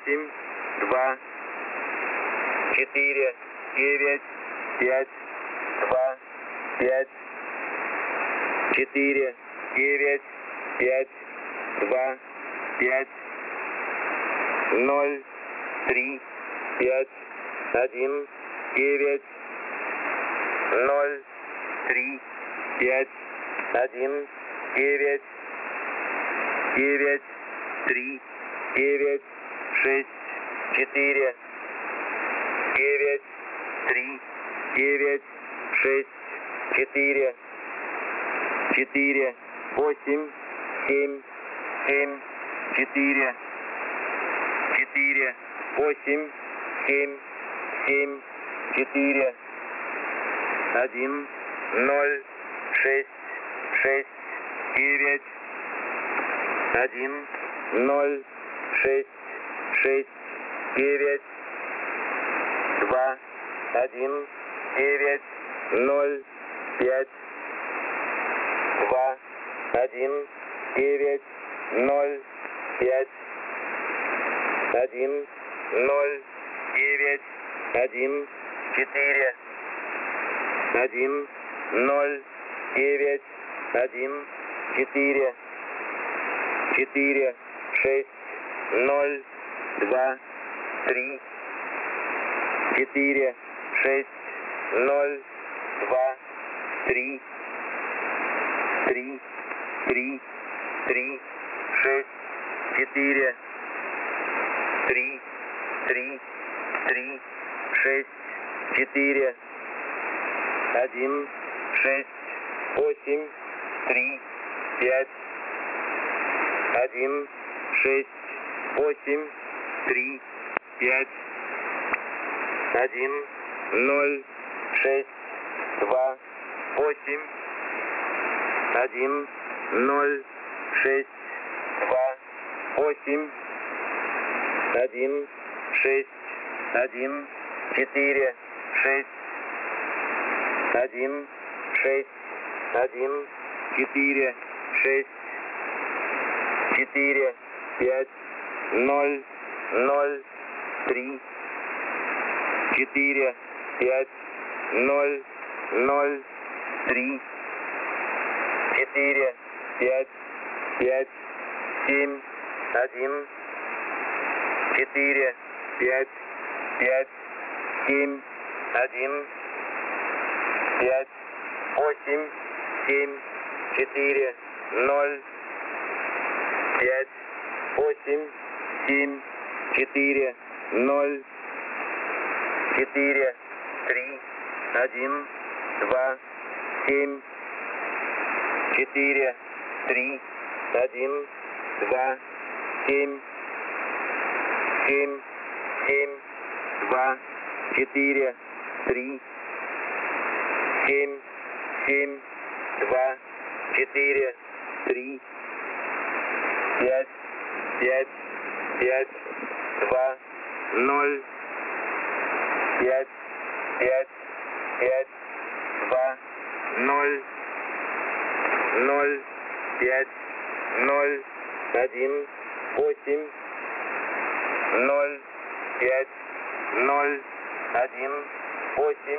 8, 2, 4, 9, 5, 2, 5, 4, 9, 5, 2, 5, 0, 3, 5, 1, 9, 0, 3, 5, 1, 9, 9, 3, 9, 6, 4, 9, 3, 9, 6, 4, 4, 8, 7, 7, 4, 4, 8, 7, 7, 4, 1, 0, 6, 6, 9, 1, 0, 6, 6, 9, 2, 1, 9, 0, 5, 2, 1, 9, 0, 5, 1, 0, 9, 1, 4, 1, 0, 9, 1, 4, 4, 6, 0, 2, 3, 4, 6, 0, 2, 3, 3, 3, 3, 6, 4, 3, 3, 3, 6, 4, 1, 6, 8, 3, 5, 1, 6, 8, 3, 5, 1, 0, 6, 2, 8, 1, 0, 6, 2, 8, 1, 6, 1, 4, 6, 1, 6, 1, 4, 6, 4, 5, 0, 0, 3, 4, 5, 0, 0, 3, 4, 5, 5, 7, 1, 4, 5, 5, 7, 1, 5, 8, 7, 4, 0, 5, 8, 7, 4, 0, 4, 3, 1, 2, 7, 4, 3, 1, 2, 7, 7, 7, 2, 4, 3, 7, 7, 2, 4, 3, 5, 5, 5, 2, 0, 5, 5, 5, 2, 0, 0, 5, 0, 1, 8, 0, 5, 0, 1, 8,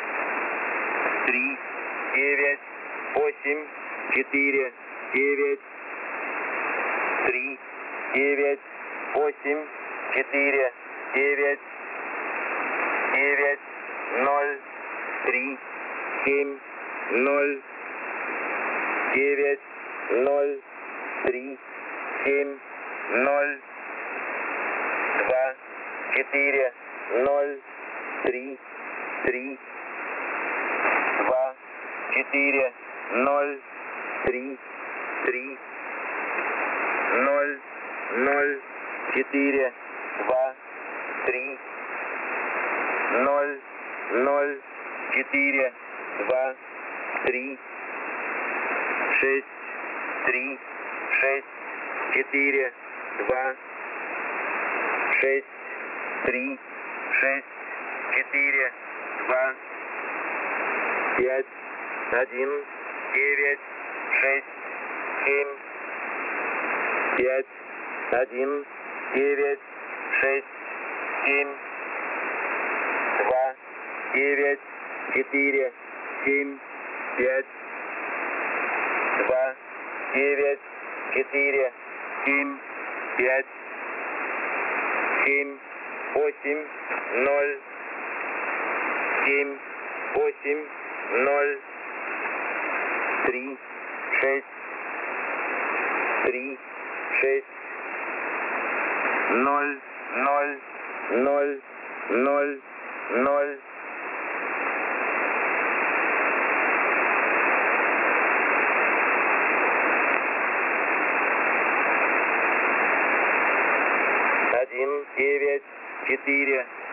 3, 9, 8, 4, 9, 3, 9, 8, 4, 9, 9, 0, 3, 7, 0, 9, 0, 3, 7, 0, 2, 4, 0, 3, 3, 2, 4, 0, 3, 3, 0, 0, 4, 2, 3, 0, 0, 4, 2, 3, 6, 3, 6, 4, 2, 6, 3, 6, 4, 2, 5, 1, 9, 6, 7, 5, 1, 9, 6, 7, 2, 9, 4, 7, 5, 2, 9, 4, 7, 5, 7, 8, 0, 7, 8, 0, 3, 6, 3, 6, 0, 0, 0, 0, 0. Один, 9, 4,